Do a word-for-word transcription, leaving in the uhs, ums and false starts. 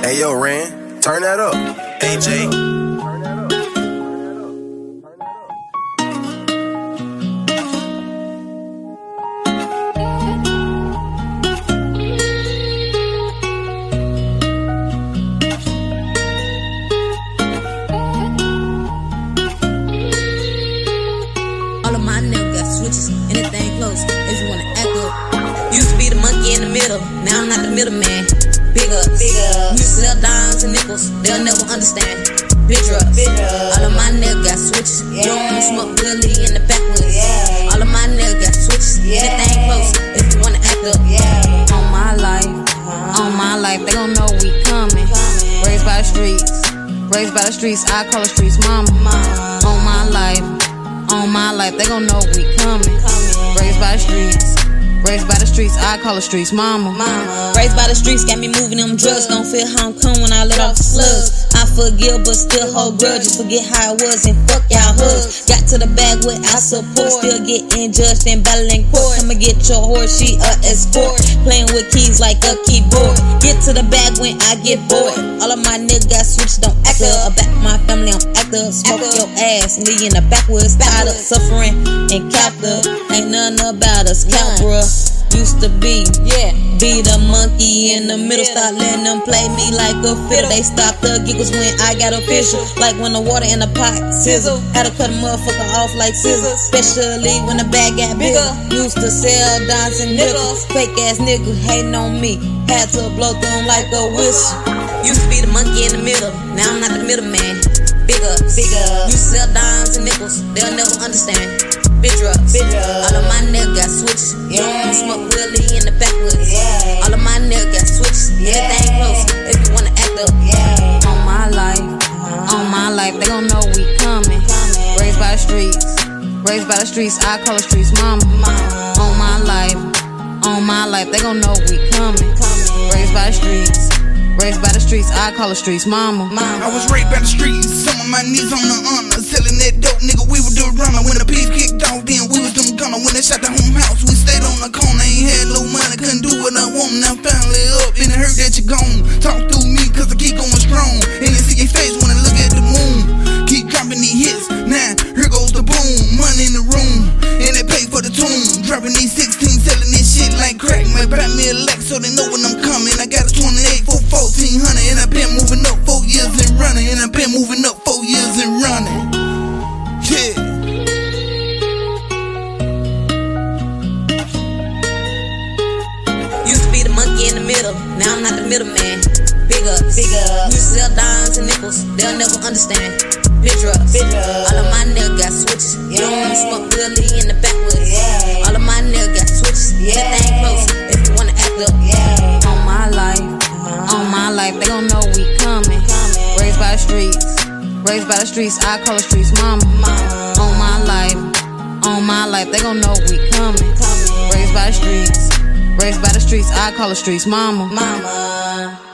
Hey yo, Ren, turn that up. A J. All of my niggas got switches, anything close, if you wanna act up. Used to be the monkey in the middle, now I'm not the middleman. Big ups, big ups. Used to sell dimes and nickels, they'll never understand. Big drugs, big drugs. All of my niggas got switches, yeah. You don't wanna smoke Willie in the backwoods, yeah. All of my niggas got switches, yeah. Anything close, if you wanna act up, yeah. On my life, uh-huh. On my life, they gon' know we coming. coming. Raised by the streets, raised by the streets, I call the streets mama. mama. On my life. On my life, they gon' know we coming. Raised by the streets, raised by the streets, I call the streets mama. mama. Raised by the streets, got me moving them drugs. Don't feel how I'm coming when I let off the slugs. I forgive, but still hold grudges. Forget how it was and fuck y'all hugs. Got to the bag with I support, still getting judged and battling court. I'ma get your horse, she a escort. Playing with keys like a keyboard. Get to the bag when I get bored. All of my niggas got switched, don't act up. Back my family, I'm active. Smoke your ass, leave in the backwoods. Tired of suffering and captive. Ain't nothing about us, count, bruh. Used to be, yeah, be the monkey in the middle. Stop letting them play me like a fiddle. They stopped the giggles when I got official. Like when the water in the pot sizzle. Had to cut a motherfucker off like scissors. Especially when the bag got bigger. Used to sell dimes and nickels. Fake ass nigga hating on me. Had to blow through them like a whistle. Used to be the monkey in the middle. Now I'm not the middleman. Big ups, big ups. Used to sell dimes and nickels. They'll never understand. Big drugs, big drugs. All of my niggas got switches. Yeah. You don't wanna smoke Willie in the backwoods. Yeah. All of my niggas got switches. Yeah. Anything close, if you wanna act up. Yeah. On my life, uh-huh. On my life, they gon' know we coming. coming. Raised by the streets, raised by the streets, I call the streets mama. mama. On my life, on my life, they gon' know we coming. coming. Raised by the streets. Raised by the streets, I call the streets mama. mama. I was raised by the streets, some of my knees on the honor. Selling that dope, nigga, we were the runner. When the piece kicked off, then we was them gunner. When they shot the home house, we stayed on the corner. Ain't had no money, couldn't do what I want. Now finally up, and I heard that you gone. Talk through me, cause I keep going strong. And you see your face when I look at the moon. Keep dropping these hits, now here goes the boom. Money in the room, and they pay for the tune. Dropping these sixteen, selling this shit like crack. Might buy me a Lex so they know when I'm coming. I got a twenty-eight for fourteen hundred, and I've been moving up four years and running. And I've been moving up four years and running. Yeah. Used to be the monkey in the middle, now I'm not the middleman. Big ups, big ups. Used to sell dimes and nickels, they'll never understand. Big drugs, big drugs. All of my niggas got switches. Yeah. You don't wanna smoke Willie in the backwoods. Yeah. All of my niggas got switches. Yeah. Anything close, if you wanna act up. Yeah. On my life, uh-huh. On my life, they gon' know we coming. coming. Raised by the streets, raised by the streets, I call the streets mama. mama. On my life, on my life, they gon' know we coming. coming. Raised by the streets, raised by the streets, I call the streets mama. Mama.